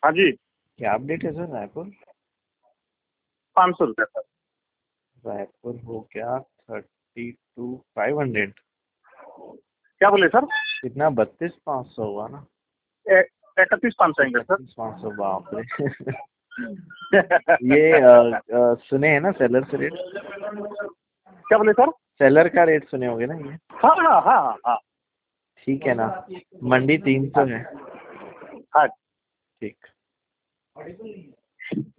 हाँ जी। क्या अपडेट है सर? रायपुर 500 रुपये सर। रायपुर हो गया 32,500। क्या बोले सर? कितना? 32,500 हुआ ना? 31,500 आएंगे सर। 32,500, बाप रे। ये सुने हैं ना सेलर से रेट? क्या बोले सर? सेलर का रेट सुने होंगे ना ये? हाँ हाँ हाँ हाँ। ठीक है ना, मंडी 300 है। हाँ। ठीक।